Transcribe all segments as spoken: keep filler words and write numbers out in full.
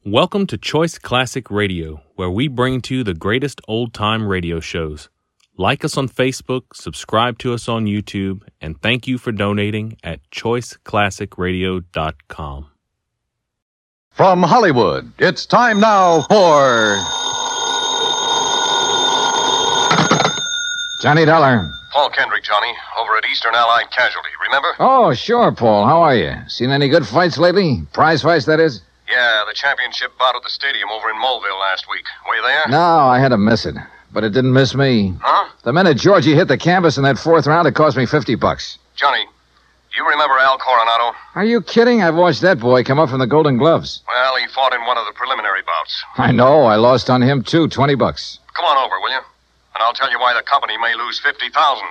Welcome to Choice Classic Radio, where we bring to you the greatest old-time radio shows. Like us on Facebook, subscribe to us on YouTube, and thank you for donating at choice classic radio dot com. From Hollywood, it's time now for... Johnny Dollar. Paul Kendrick, Johnny, over at Eastern Allied Casualty, remember? Oh, sure, Paul. How are you? Seen any good fights lately? Prize fights, that is? Yeah, the championship bout at the stadium over in Mulville last week. Were you there? No, I had to miss it. But it didn't miss me. Huh? The minute Georgie hit the canvas in that fourth round, it cost me fifty bucks. Johnny, you remember Al Coronado? Are you kidding? I've watched that boy come up from the Golden Gloves. Well, he fought in one of the preliminary bouts. I know. I lost on him, too. Twenty bucks. Come on over, will you? And I'll tell you why the company may lose fifty thousand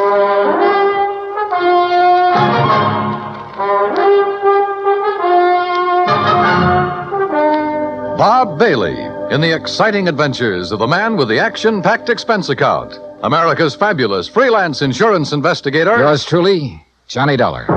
on it. Bob Bailey in the exciting adventures of the man with the action-packed expense account. America's fabulous freelance insurance investigator. Yours truly, Johnny Dollar.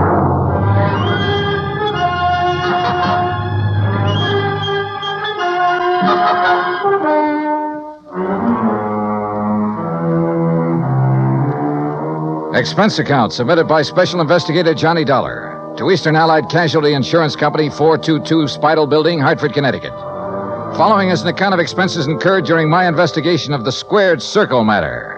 Expense account submitted by Special Investigator Johnny Dollar to Eastern Allied Casualty Insurance Company, four two two Spidal Building, Hartford, Connecticut. Following is an account of expenses incurred during my investigation of the Squared Circle matter.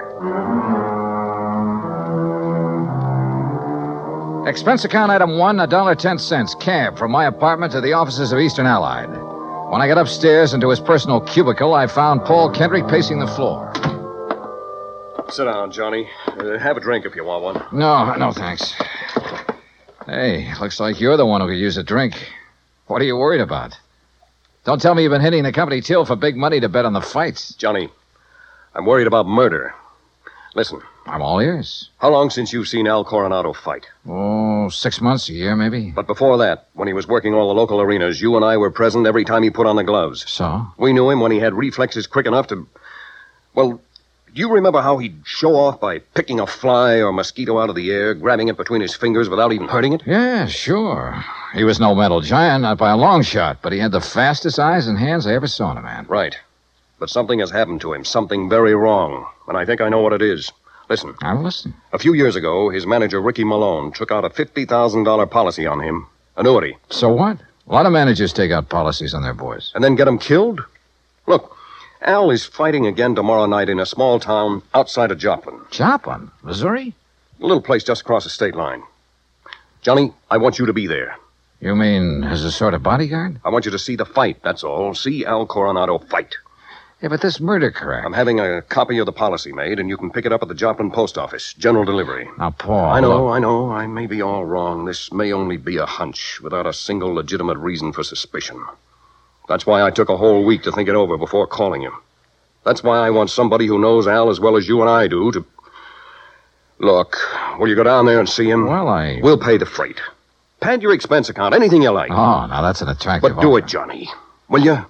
Expense account item one, a dollar ten cents, cab from my apartment to the offices of Eastern Allied. When I got upstairs into his personal cubicle, I found Paul Kendrick pacing the floor. Sit down, Johnny. Uh, have a drink if you want one. No, no, thanks. Hey, looks like you're the one who could use a drink. What are you worried about? Don't tell me you've been hitting the company till for big money to bet on the fights. Johnny, I'm worried about murder. Listen. I'm all ears. How long since you've seen Al Coronado fight? Oh, six months, a year, maybe. But before that, when he was working all the local arenas, you and I were present every time he put on the gloves. So? We knew him when he had reflexes quick enough to... Well, do you remember how he'd show off by picking a fly or mosquito out of the air, grabbing it between his fingers without even hurting it? Yeah, sure. He was no mental giant, not by a long shot, but he had the fastest eyes and hands I ever saw in a man. Right. But something has happened to him, something very wrong, and I think I know what it is. Listen. I'm listening. A few years ago, his manager, Ricky Malone, took out a fifty thousand dollars policy on him. Annuity. So what? A lot of managers take out policies on their boys. And then get him killed? Look, Al is fighting again tomorrow night in a small town outside of Joplin. Joplin? Missouri? A little place just across the state line. Johnny, I want you to be there. You mean as a sort of bodyguard? I want you to see the fight, that's all. See Al Coronado fight. Yeah, but this murder crack... I'm having a copy of the policy made, and you can pick it up at the Joplin post office. General delivery. Now, Paul... I know, look... I know. I may be all wrong. This may only be a hunch, without a single legitimate reason for suspicion. That's why I took a whole week to think it over before calling you. That's why I want somebody who knows Al as well as you and I do to... Look, will you go down there and see him? Well, I... We'll pay the freight. Pad your expense account, anything you like. Oh, now that's an attractive But do offer. it, Johnny. Will you?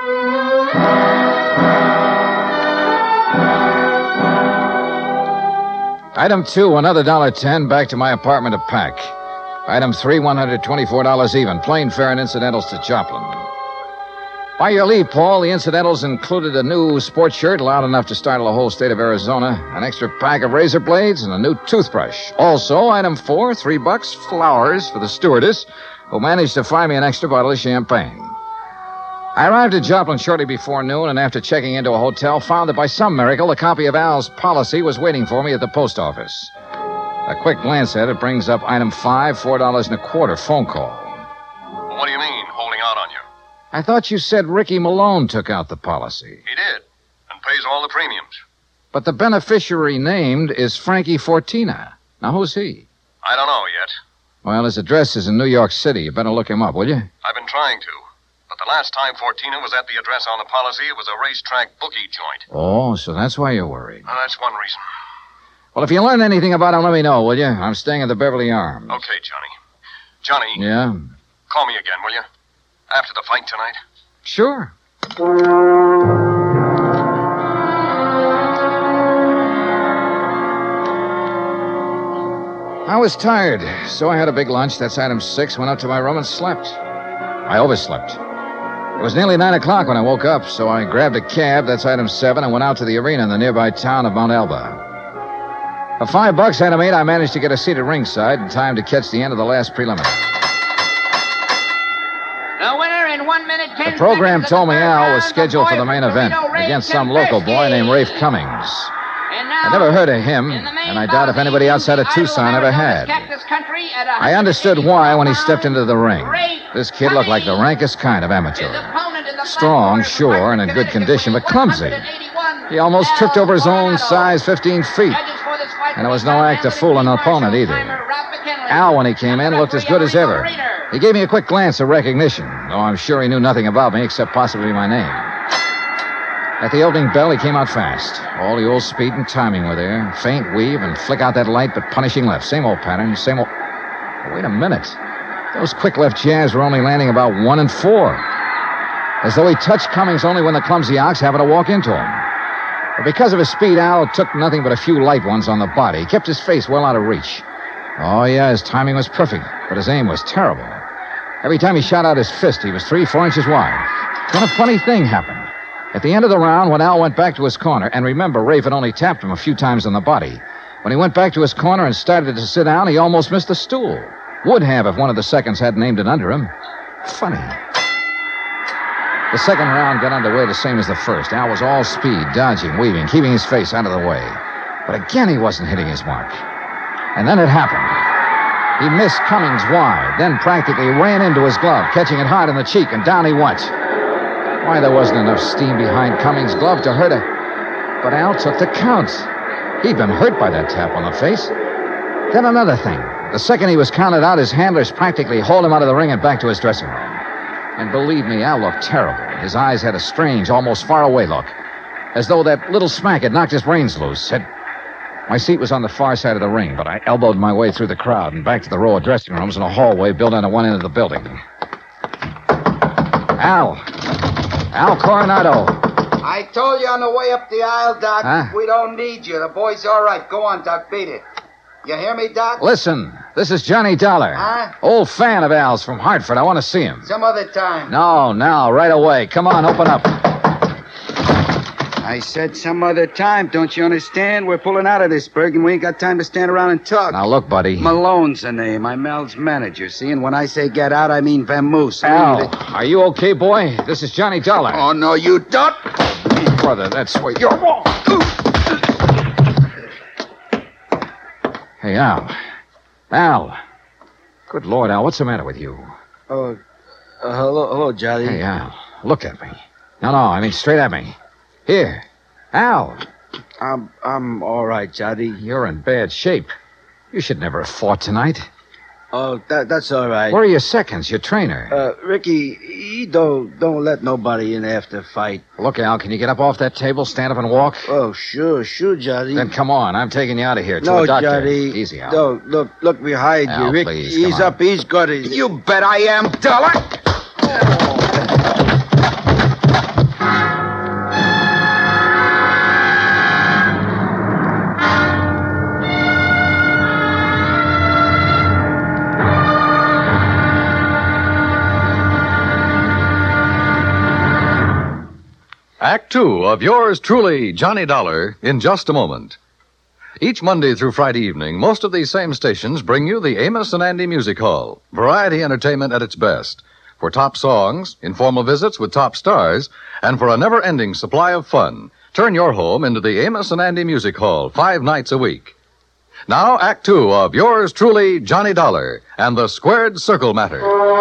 Item two, another dollar ten, back to my apartment to pack. Item three, one hundred twenty-four dollars even, plane fare and incidentals to Joplin. By your leave, Paul, the incidentals included a new sports shirt loud enough to startle the whole state of Arizona, an extra pack of razor blades, and a new toothbrush. Also, item four, three bucks, flowers for the stewardess, who managed to find me an extra bottle of champagne. I arrived at Joplin shortly before noon, and after checking into a hotel, found that by some miracle, a copy of Al's policy was waiting for me at the post office. A quick glance at it brings up item five, four dollars and a quarter, phone call. Well, what do you mean, holding out on you? I thought you said Ricky Malone took out the policy. He did, and pays all the premiums. But the beneficiary named is Frankie Fortina. Now, who's he? I don't know yet. Well, his address is in New York City. You better look him up, will you? I've been trying to. But the last time Fortina was at the address on the policy, it was a racetrack bookie joint. Oh, so that's why you're worried. Well, that's one reason. Well, if you learn anything about him, let me know, will you? I'm staying at the Beverly Arms. Okay, Johnny. Johnny. Yeah? Call me again, will you? After the fight tonight. Sure. I was tired, so I had a big lunch. That's item six. Went up to my room and slept. I overslept. It was nearly nine o'clock when I woke up, so I grabbed a cab, that's item seven, and went out to the arena in the nearby town of Mount Alba. For five bucks, item eight, I managed to get a seat at ringside in time to catch the end of the last preliminary. The winner in one minute, ten The program seconds told me of the Al was third scheduled for the round, main the event Torino Ray against some local boy Kempinski. named Rafe Cummings. And now, I never heard of him, in the main and I doubt if anybody outside of bout, the Tucson idol ever Arizona's had. Cactus Country at I understood why when he stepped into the ring. Rafe This kid looked like the rankest kind of amateur. His opponent in the Strong, black sure, corner and in good Connecticut condition, with but clumsy. one eighty-one. He almost Al tripped over his own Coronado. size fifteen feet. Judges for this fight And it was will no be act to Anthony fool an Marshall, opponent either. timer Ralph McKinley. Al, when he came in, looked as good as ever. He gave me a quick glance of recognition, though I'm sure he knew nothing about me except possibly my name. At the opening bell, he came out fast. All the old speed and timing were there. Faint weave and flick out that light, but punishing left. Same old pattern, same old... Oh, wait a minute. Those quick left jabs were only landing about one and four. As though he touched Cummings only when the clumsy ox happened to walk into him. But because of his speed, Al took nothing but a few light ones on the body. He kept his face well out of reach. Oh, yeah, his timing was perfect, but his aim was terrible. Every time he shot out his fist, he was three, four inches wide. Then a funny thing happened. At the end of the round, when Al went back to his corner, and remember, Rafe had only tapped him a few times on the body. When he went back to his corner and started to sit down, he almost missed the stool. Would have if one of the seconds hadn't aimed it under him. Funny. The second round got underway the same as the first. Al was all speed, dodging, weaving, keeping his face out of the way. But again, he wasn't hitting his mark. And then it happened. He missed Cummings wide, then practically ran into his glove, catching it hard in the cheek, and down he went. Why, there wasn't enough steam behind Cummings' glove to hurt her. But Al took the count. He'd been hurt by that tap on the face. Then another thing. The second he was counted out, his handlers practically hauled him out of the ring and back to his dressing room. And believe me, Al looked terrible. His eyes had a strange, almost far-away look. As though that little smack had knocked his brains loose. Had... My seat was on the far side of the ring, but I elbowed my way through the crowd and back to the row of dressing rooms in a hallway built onto one end of the building. Al. Al Coronado. I told you on the way up the aisle, Doc. Huh? We don't need you. The boy's all right. Go on, Doc. Beat it. You hear me, Doc? Listen, this is Johnny Dollar. Huh? Old fan of Al's from Hartford. I want to see him. Some other time. No, now, right away. Come on, open up. I said some other time. Don't you understand? We're pulling out of this, Berg, and we ain't got time to stand around and talk. Now, look, buddy. Malone's the name. I'm Al's manager, see? And when I say get out, I mean vamoose. I Al, mean are you okay, boy? This is Johnny Dollar. Oh, no, you don't. Brother, that's where you're wrong. Hey, Al. Al. Good Lord, Al, what's the matter with you? Oh, uh, hello, hello, Johnny. Hey, Al, look at me. No, no, I mean straight at me. Here. Al. I'm, I'm all right, Johnny. You're in bad shape. You should never have fought tonight. Oh, that, that's all right. Where are your seconds, your trainer? Uh, Ricky, he don't, don't let nobody in after fight. Look, Al, can you get up off that table, stand up and walk? Oh, sure, sure, Johnny. Then come on, I'm taking you out of here to no, a doctor. Johnny. Easy, Al. No, look, look behind Al, you, Rick. please, he's come on. up, he's good. You bet I am, Dollar. Act two of yours truly, Johnny Dollar, in just a moment. Each Monday through Friday evening, most of these same stations bring you the Amos and Andy Music Hall. Variety entertainment at its best. For top songs, informal visits with top stars, and for a never-ending supply of fun, turn your home into the Amos and Andy Music Hall five nights a week. Now, Act two of yours truly, Johnny Dollar, and the Squared Circle Matter.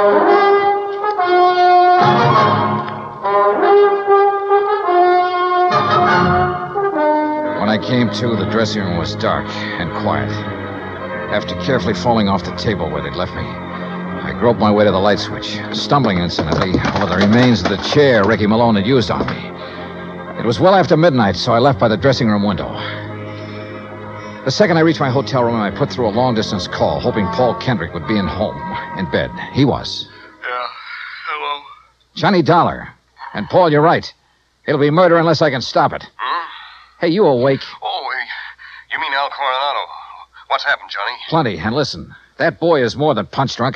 When I came to, the dressing room was dark and quiet. After carefully falling off the table where they'd left me, I groped my way to the light switch, stumbling incidentally over the remains of the chair Ricky Malone had used on me. It was well after midnight, so I left by the dressing room window. The second I reached my hotel room, I put through a long-distance call, hoping Paul Kendrick would be in home, in bed. He was. Yeah. Hello? Johnny Dollar. And, Paul, you're right. It'll be murder unless I can stop it. Hmm? Hey, you awake? Oh, eh, you mean Al Coronado. What's happened, Johnny? Plenty. And listen, that boy is more than punch drunk.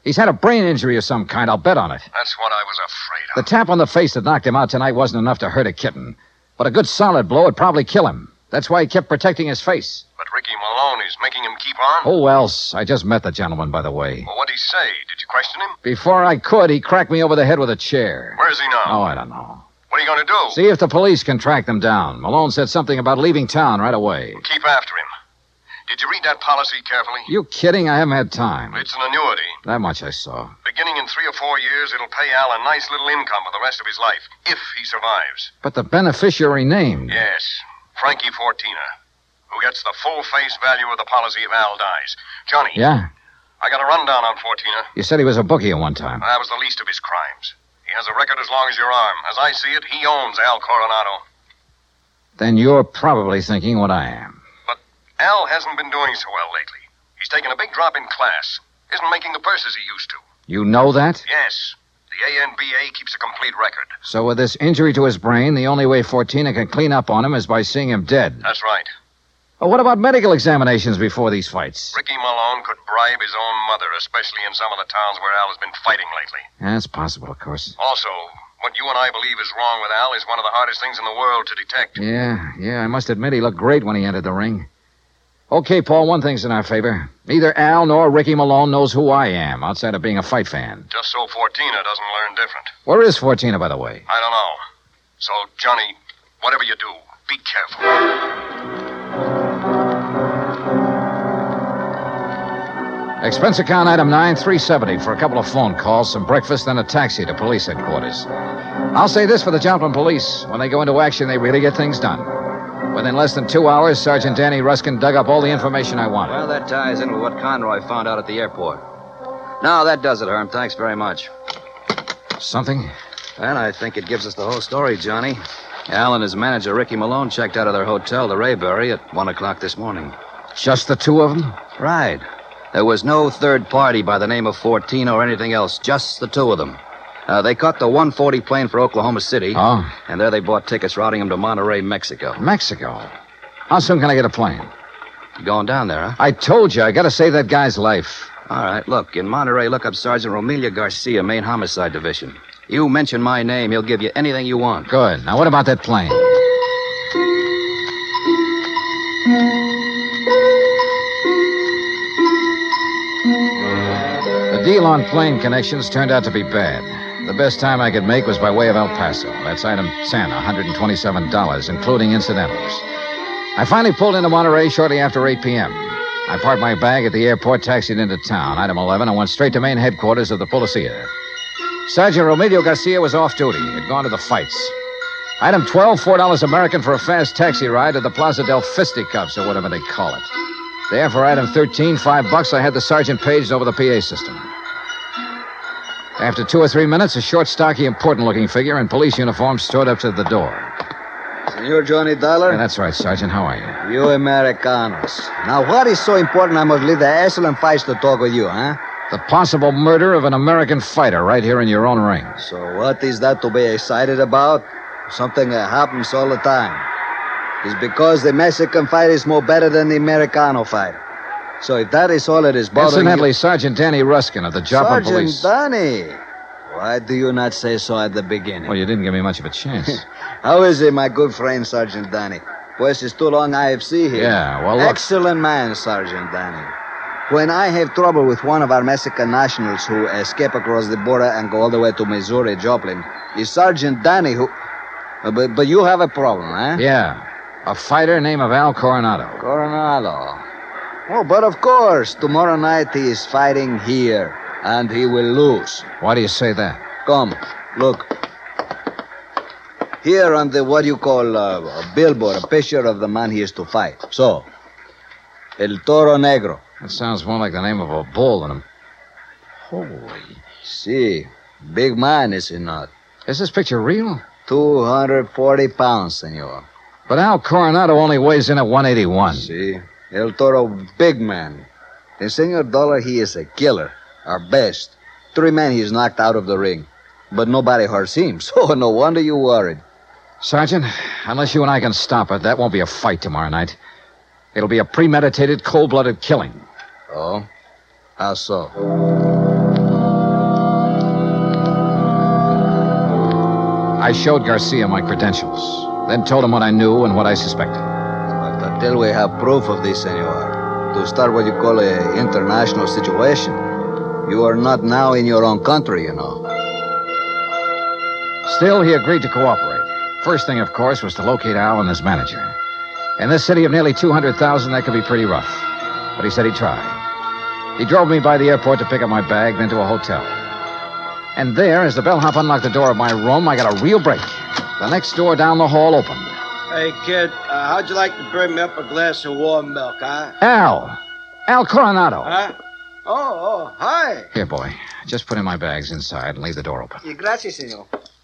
He's had a brain injury of some kind, I'll bet on it. That's what I was afraid The of. tap on the face that knocked him out tonight wasn't enough to hurt a kitten. But a good solid blow would probably kill him. That's why he kept protecting his face. But Ricky Malone is making him keep on? Who else? I just met the gentleman, by the way. Well, what'd he say? Did you question him? Before I could, he cracked me over the head with a chair. Where is he now? Oh, I don't know. What are you going to do? See if the police can track them down. Malone said something about leaving town right away. Keep after him. Did you read that policy carefully? You kidding? I haven't had time. It's an annuity. That much I saw. Beginning in three or four years, it'll pay Al a nice little income for the rest of his life, if he survives. But the beneficiary named. Yes, Frankie Fortina, who gets the full face value of the policy if Al dies. Johnny. Yeah? I got a rundown on Fortina. You said he was a bookie at one time. That was the least of his crimes. He has a record as long as your arm. As I see it, he owns Al Coronado. Then you're probably thinking what I am. But Al hasn't been doing so well lately. He's taken a big drop in class. Isn't making the purses he used to. You know that? Yes. The A N B A keeps a complete record. So with this injury to his brain, the only way Fortina can clean up on him is by seeing him dead. That's right. Well, what about medical examinations before these fights? Ricky Malone could bribe his own mother, especially in some of the towns where Al has been fighting lately. Yeah, it's possible, of course. Also, what you and I believe is wrong with Al is one of the hardest things in the world to detect. Yeah, yeah, I must admit he looked great when he entered the ring. Okay, Paul, one thing's in our favor. Neither Al nor Ricky Malone knows who I am, outside of being a fight fan. Just so Fortina doesn't learn different. Where is Fortina, by the way? I don't know. So, Johnny, whatever you do, be careful. Expense account item nine, three seventy for a couple of phone calls, some breakfast, and a taxi to police headquarters. I'll say this for the Joplin police. When they go into action, they really get things done. Within less than two hours, Sergeant Danny Ruskin dug up all the information I wanted. Well, that ties in with what Conroy found out at the airport. No, that does it, Herm. Thanks very much. Something? And I think it gives us the whole story, Johnny. Al and his manager, Ricky Malone, checked out of their hotel, the Rayberry, at one o'clock this morning. Just the two of them? Right. There was no third party by the name of Fortina or anything else, just the two of them. Uh, they caught the one forty plane for Oklahoma City. Oh. And there they bought tickets routing them to Monterrey, Mexico. Mexico? How soon can I get a plane? You going down there, huh? I told you, I gotta save that guy's life. All right, look, in Monterrey, look up Sergeant Romelia Garcia, Main Homicide Division. You mention my name, he'll give you anything you want. Good. Now, what about that plane? The deal on plane connections turned out to be bad. The best time I could make was by way of El Paso. That's item ten, one hundred twenty-seven dollars, including incidentals. I finally pulled into Monterey shortly after eight p.m. I parked my bag at the airport, taxied into town, item eleven, and went straight to main headquarters of the Policia. Sergeant Romelio Garcia was off duty. He'd gone to the fights. Item twelve, four dollars American for a fast taxi ride to the Plaza del Fisticuffs, or whatever they call it. There, for item thirteen, five bucks, I had the sergeant paged over the P A system. After two or three minutes, a short, stocky, important-looking figure in police uniform strode up to the door. Senor Johnny Dollar? Yeah, that's right, Sergeant. How are you? You Americanos. Now, what is so important I must leave the excellent fights to talk with you, huh? The possible murder of an American fighter right here in your own ring. So what is that to be excited about? Something that happens all the time. It's because the Mexican fight is more better than the Americano fight. So if that is all it is bothering Incidentally, you... Sergeant Danny Ruskin of the Joplin Sergeant Police. Danny. Why do you not say so at the beginning? Well, you didn't give me much of a chance. How is it, my good friend, Sergeant Danny? Pues it's too long I have seen here. Yeah, well, look... Excellent man, Sergeant Danny. When I have trouble with one of our Mexican nationals who escape across the border and go all the way to Missouri, Joplin, it's Sergeant Danny who... Uh, but, but you have a problem, huh? Yeah. A fighter named of Al Coronado. Coronado. Oh, but of course, tomorrow night he is fighting here, and he will lose. Why do you say that? Come, look. Here on the, what you call, uh, a billboard, a picture of the man he is to fight. So, El Toro Negro. That sounds more like the name of a bull than a... Holy... See, big man, is he not? Is this picture real? two hundred forty pounds, senor. But Al Coronado only weighs in at one eighty-one. See, El Toro, big man. And Senor Dollar, he is a killer. Our best. Three men he's knocked out of the ring. But nobody hurts him, so no wonder you worried. Sergeant, unless you and I can stop it, that won't be a fight tomorrow night. It'll be a premeditated, cold-blooded killing. Oh? How so? I showed Garcia my credentials, then told him what I knew and what I suspected. But until we have proof of this, senor, to start what you call an international situation, you are not now in your own country, you know. Still, he agreed to cooperate. First thing, of course, was to locate Al and his manager. In this city of nearly two hundred thousand, that could be pretty rough. But he said he'd try. He drove me by the airport to pick up my bag, then to a hotel. And there, as the bellhop unlocked the door of my room, I got a real break. The next door down the hall opened. Hey, kid, uh, how'd you like to bring me up a glass of warm milk, huh? Al! Al Coronado. Huh? Oh, oh, hi. Here, boy. Just put in my bags inside and leave the door open. Y gracias, senor.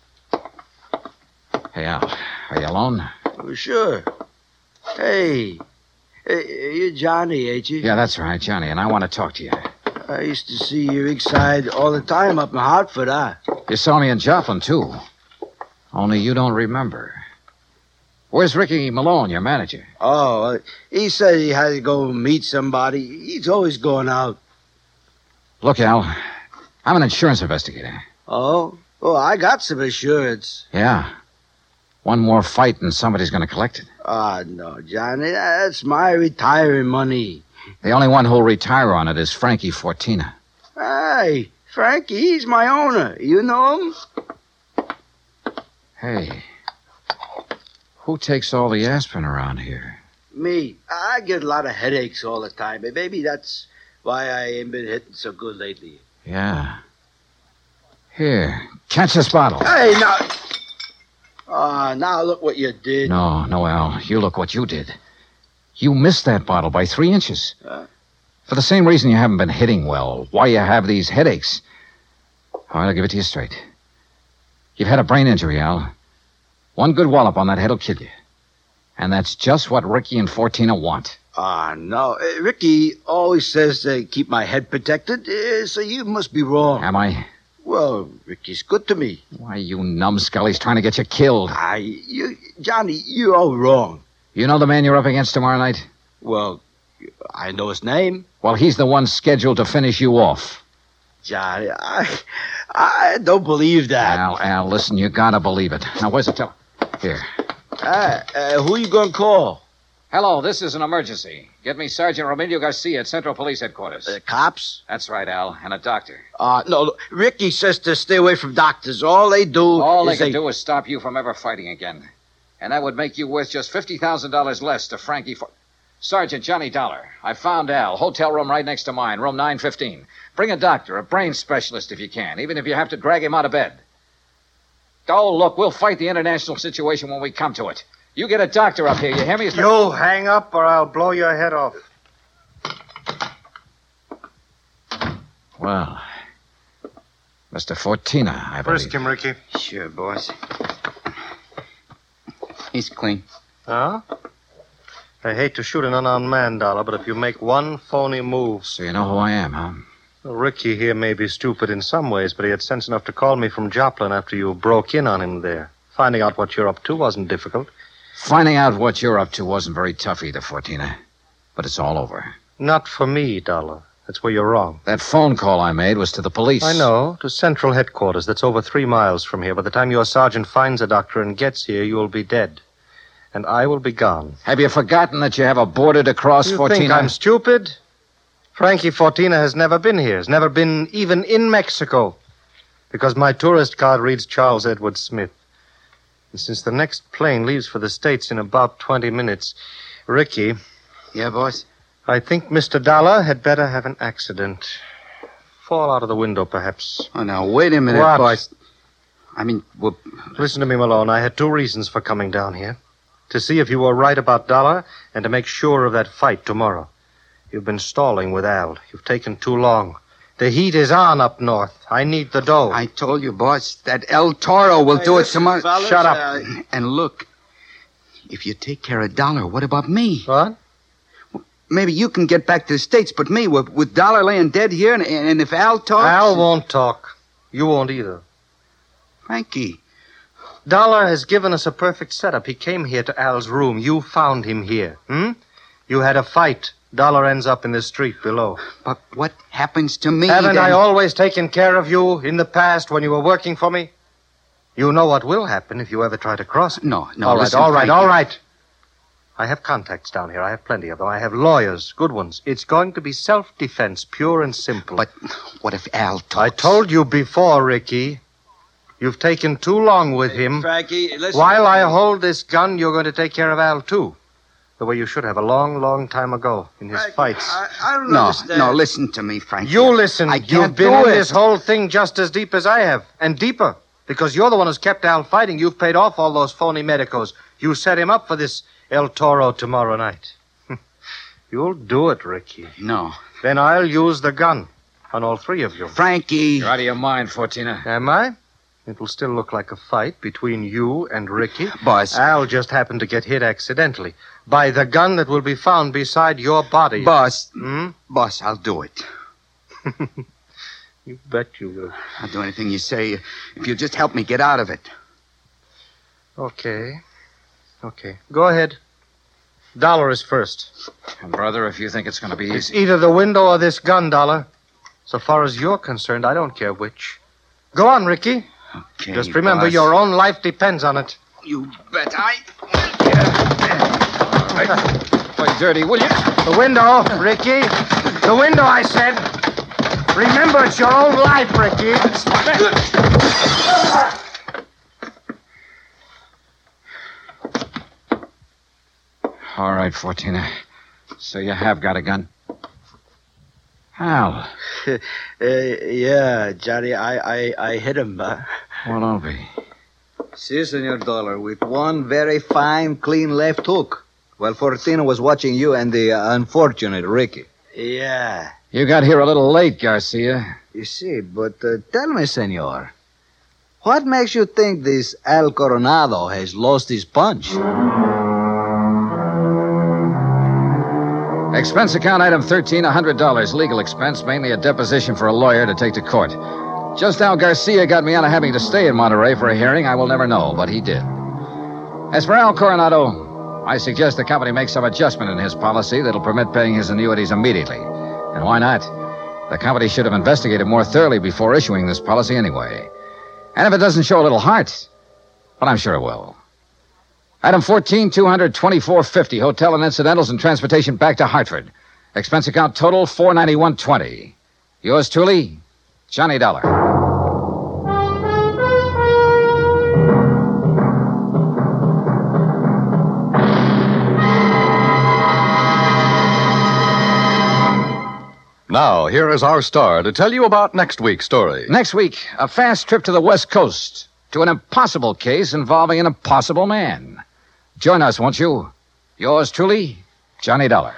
Hey, Al, are you alone? Oh, sure. Hey, hey, you're Johnny, ain't you? Yeah, that's right, Johnny, and I want to talk to you. I used to see your rig side all the time up in Hartford, huh? You saw me in Joplin, too. Only you don't remember. Where's Ricky Malone, your manager? Oh, uh, he said he had to go meet somebody. He's always going out. Look, Al, I'm an insurance investigator. Oh? Oh, I got some insurance. Yeah. One more fight and somebody's going to collect it. Ah, no, Johnny, that's my retiring money. The only one who'll retire on it is Frankie Fortina. Hey, Frankie, he's my owner. You know him? Hey, who takes all the aspirin around here? Me. I get a lot of headaches all the time. And maybe that's why I ain't been hitting so good lately. Yeah. Here, catch this bottle. Hey, now... Ah, uh, now look what you did. No, no, Al. You look what you did. You missed that bottle by three inches. Huh? For the same reason you haven't been hitting well. Why you have these headaches. All right, I'll give it to you straight. You've had a brain injury, Al. One good wallop on that head will kill you. And that's just what Ricky and Fortina want. Ah, no. Uh, Ricky always says to keep my head protected, uh, so you must be wrong. Am I? Well, Ricky's good to me. Why, you numbskull, he's trying to get you killed. I, you, Johnny, you're all wrong. You know the man you're up against tomorrow night? Well, I know his name. Well, he's the one scheduled to finish you off. Johnny, I, I don't believe that. Al, Al, listen, you gotta believe it. Now, where's the tele... Here. Ah, uh, who you gonna call? Hello, this is an emergency. Get me Sergeant Romilio Garcia at Central Police Headquarters. Uh, cops? That's right, Al, and a doctor. Uh, no, Ricky says to stay away from doctors. All they do All is they can they... do is stop you from ever fighting again. And that would make you worth just fifty thousand dollars less to Frankie for... Sergeant Johnny Dollar, I found Al. Hotel room right next to mine, room nine fifteen. Bring a doctor, a brain specialist if you can, even if you have to drag him out of bed. Oh, look, we'll fight the international situation when we come to it. You get a doctor up here, you hear me? You hang up or I'll blow your head off. Well, Mister Fortina, I believe. Frisk him, Ricky. Sure, boss. He's clean. Huh? I hate to shoot an unarmed man, Dollar, but if you make one phony move... So you know who I am, huh? Well, Ricky here may be stupid in some ways, but he had sense enough to call me from Joplin after you broke in on him there. Finding out what you're up to wasn't difficult. Finding out what you're up to wasn't very tough either, Fortina. But it's all over. Not for me, Dollar. That's where you're wrong. That phone call I made was to the police. I know, to Central Headquarters. That's over three miles from here. By the time your sergeant finds a doctor and gets here, you'll be dead. And I will be gone. Have you forgotten that you have a border to cross, you Fortina? You think I'm stupid? Frankie Fortina has never been here. Has never been even in Mexico. Because my tourist card reads Charles Edward Smith. And since the next plane leaves for the States in about twenty minutes, Ricky... Yeah, boss? I think Mister Dollar had better have an accident. Fall out of the window, perhaps. Oh, now, wait a minute, What? boss. I mean, well... Listen to me, Malone. I had two reasons for coming down here. To see if you were right about Dollar and to make sure of that fight tomorrow. You've been stalling with Al. You've taken too long. The heat is on up north. I need the dough. I told you, boss, that El Toro will Hey, do it listen, tomorrow. fellas, Shut up. uh, And look, if you take care of Dollar, what about me? What? Maybe you can get back to the States, but me, with, with Dollar laying dead here, and, and if Al talks... Al won't talk. You won't either. Frankie. Dollar has given us a perfect setup. He came here to Al's room. You found him here. Hmm? You had a fight. Dollar ends up in the street below. But what happens to me Haven't then? I always taken care of you in the past when you were working for me? You know what will happen if you ever try to cross me. No, no, All right, listen, all right, Frankie. all right. I have contacts down here. I have plenty of them. I have lawyers, good ones. It's going to be self-defense, pure and simple. But what if Al talks? I told you before, Ricky. You've taken too long with him. Frankie, listen. While I hold this gun, you're going to take care of Al, too. The way you should have a long, long time ago in his Frankie, fights. I, I don't No, understand. no, listen to me, Frankie. You listen. I You've can't been do in it. this whole thing just as deep as I have, and deeper. Because you're the one who's kept Al fighting. You've paid off all those phony medicos. You set him up for this El Toro tomorrow night. You'll do it, Ricky. No. Then I'll use the gun on all three of you. Frankie. You're out of your mind, Fortina. Am I? It'll still look like a fight between you and Ricky. Boss. Al just happened to get hit accidentally by the gun that will be found beside your body. Boss. Hmm? Boss, I'll do it. You bet you will. I'll do anything you say if you just help me get out of it. Okay. Okay. Go ahead. Dollar is first. And, brother, if you think it's going to be It's easy. either the window or this gun, Dollar. So far as you're concerned, I don't care which. Go on, Ricky. Okay, Just remember, boss. your own life depends on it. You bet I... Play dirty, will you? The window, Ricky. The window, I said. Remember, it's your own life, Ricky. All right, Fortina. So you have got a gun? Al. Uh, yeah, Johnny, I, I, I hit him. Uh, Well, don't be. Si, Senor Dollar, with one very fine, clean left hook. While Fortino was watching you and the uh, unfortunate Ricky. yeah. You got here a little late, Garcia. You see, but uh, tell me, Senor, what makes you think this Al Coronado has lost his punch? Expense account item thirteen, one hundred dollars. Legal expense, mainly a deposition for a lawyer to take to court. Just how Garcia got me out of having to stay in Monterey for a hearing, I will never know, but he did. As for Al Coronado, I suggest the company make some adjustment in his policy that'll permit paying his annuities immediately. And why not? The company should have investigated more thoroughly before issuing this policy anyway. And if it doesn't show a little heart, well, I'm sure it will. Item fourteen, two hundred twenty-four fifty. Hotel and incidentals and transportation back to Hartford. Expense account total four ninety-one twenty. Yours truly, Johnny Dollar. Now, here is our star to tell you about next week's story. Next week, a fast trip to the West Coast to an impossible case involving an impossible man. Join us, won't you? Yours truly, Johnny Dollar.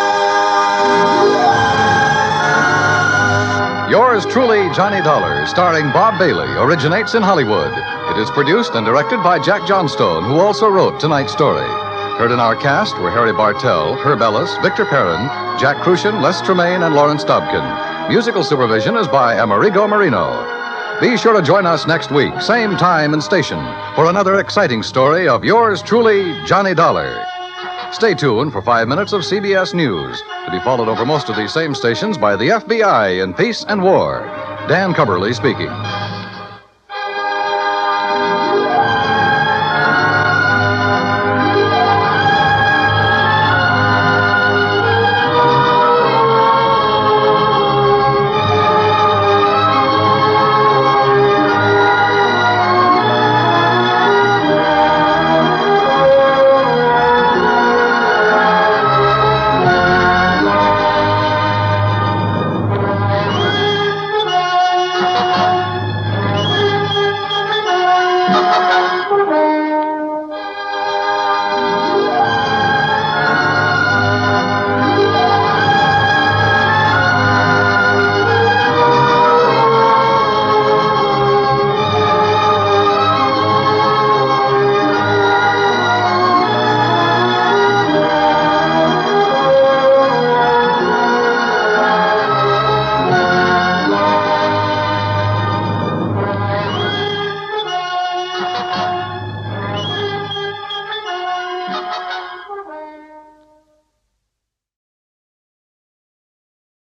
Yours truly, Johnny Dollar, starring Bob Bailey, originates in Hollywood. It is produced and directed by Jack Johnstone, who also wrote tonight's story. Heard in our cast were Harry Bartell, Herb Ellis, Victor Perrin, Jack Crucian, Les Tremaine, and Lawrence Dobkin. Musical supervision is by Amerigo Marino. Be sure to join us next week, same time and station, for another exciting story of yours truly, Johnny Dollar. Stay tuned for five minutes of C B S News, to be followed over most of these same stations by the F B I in Peace and War. Dan Cubberly speaking.